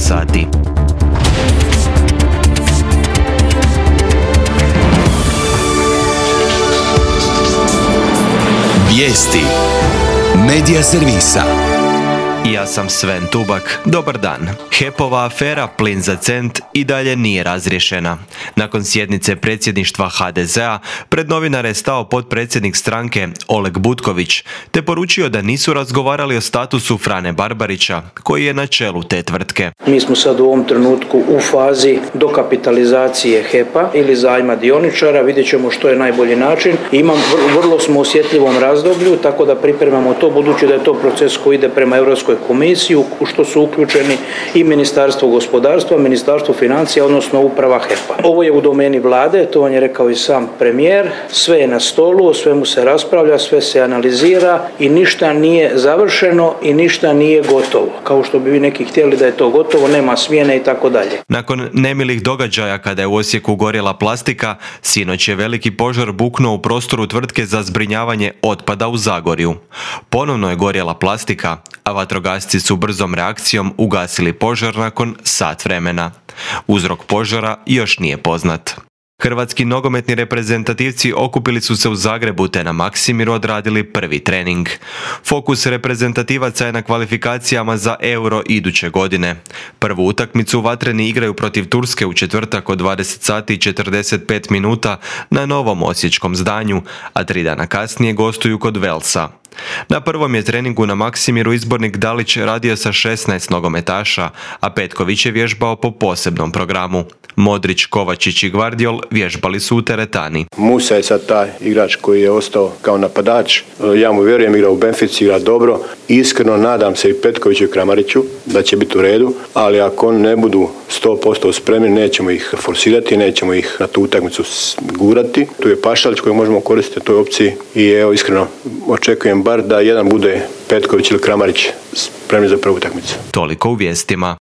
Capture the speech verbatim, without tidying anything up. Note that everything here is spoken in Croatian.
sati. Vijesti Medija servisa. Ja sam Sven Tubak, dobar dan. H E P-ova afera Plin za cent i dalje nije razriješena. Nakon sjednice predsjedništva H D Z-a, pred novinare je stao potpredsjednik stranke Oleg Butković, te poručio da nisu razgovarali o statusu Frane Barbarića, koji je na čelu te tvrtke. Mi smo sad u ovom trenutku u fazi dokapitalizacije H E P-a ili zajma dioničara, vidjet ćemo što je najbolji način. Imam, vrlo smo u osjetljivom razdoblju, tako da pripremamo to, budući da je to proces koji ide prema Europskoj komisiji, u što su uključeni i Ministarstvo gospodarstva, Ministarstvo financija, odnosno uprava H E P-a. Ovo je u domeni vlade, to vam je rekao i sam premijer, sve je na stolu, o svemu se raspravlja, sve se analizira i ništa nije završeno i ništa nije gotovo. Kao što bi vi neki htjeli da je to gotovo, nema smjene i tako dalje. Nakon nemilih događaja kada je u Osijeku gorjela plastika, sinoć je veliki požar buknuo u prostoru tvrtke za zbrinjavanje otpada u Zagorju. Ponovno je gorjela plastika, a vatrogasci su brzom reakcijom ugasili požar nakon sat vremena. Uzrok požara još nije poznat. Hrvatski nogometni reprezentativci okupili su se u Zagrebu te na Maksimiru odradili prvi trening. Fokus reprezentativaca je na kvalifikacijama za Euro iduće godine. Prvu utakmicu vatreni igraju protiv Turske u četvrtak od dvadeset sati i četrdeset pet minuta na novom osječkom zdanju, a tri dana kasnije gostuju kod Velsa. Na prvom je treningu na Maksimiru izbornik Dalić radio sa šesnaest nogometaša, a Petković je vježbao po posebnom programu. Modrić, Kovačić i Gvardiol vježbali su u teretani. Musa je sad taj igrač koji je ostao kao napadač. Ja mu vjerujem, igra u Benfici, igra dobro. Iskreno nadam se i Petkoviću i Kramariću da će biti u redu, ali ako oni ne budu sto posto spremni, nećemo ih forsirati, nećemo ih na tu utakmicu gurati. Tu je Pašalić koji možemo koristiti u toj opciji i evo iskreno očekujem bar da jedan bude Petković ili Kramarić spremni za prvu utakmicu. Toliko u vijestima.